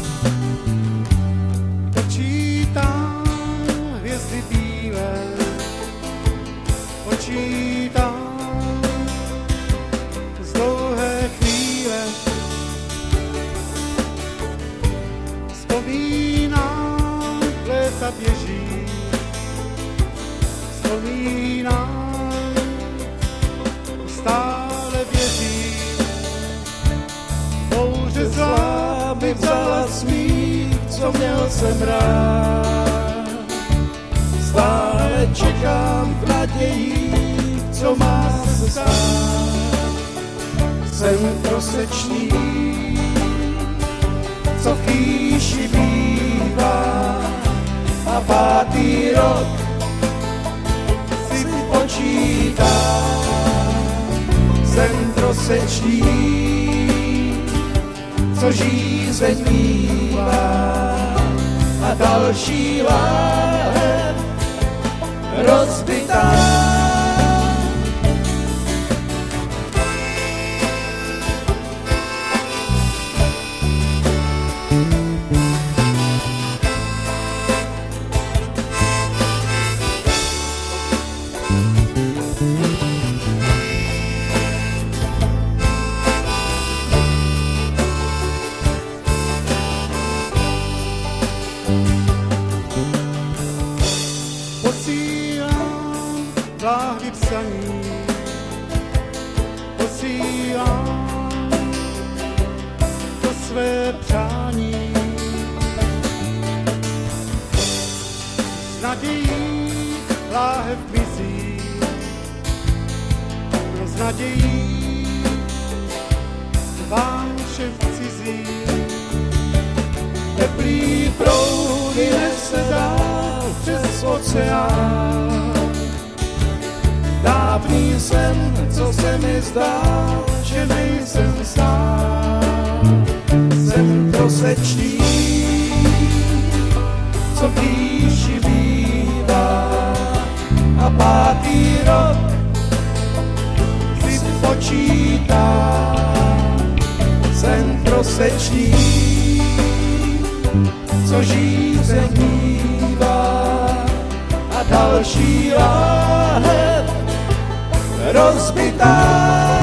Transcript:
Počítám hvězdy bílé, počítám z dlouhé chvíle. Vzpomínám, léta běží, vzpomínám, stále věří. Bouře zlá mi vzala smích, co měl jsem rád. Stále čekám v naději, co má se stát. Jsem prosečný, co v chýši bývá, a pátý rok si počítá. Jsem prosečný, co žízeň mívá, a další láhev rozbitá. Posílám láhvy psaní, posílám to své přání. S nadějí láhev mizí, no s nadějí vám všem cizí. Teplý proudy nese dál přes oceán. Dávný sen, co se mi zdál, že nejsem sám. Jsem prosečný, co píši bývá, a pátý rok si počítá. Jsem prosečný, co žízeň mívá, a další láhev rozbitá.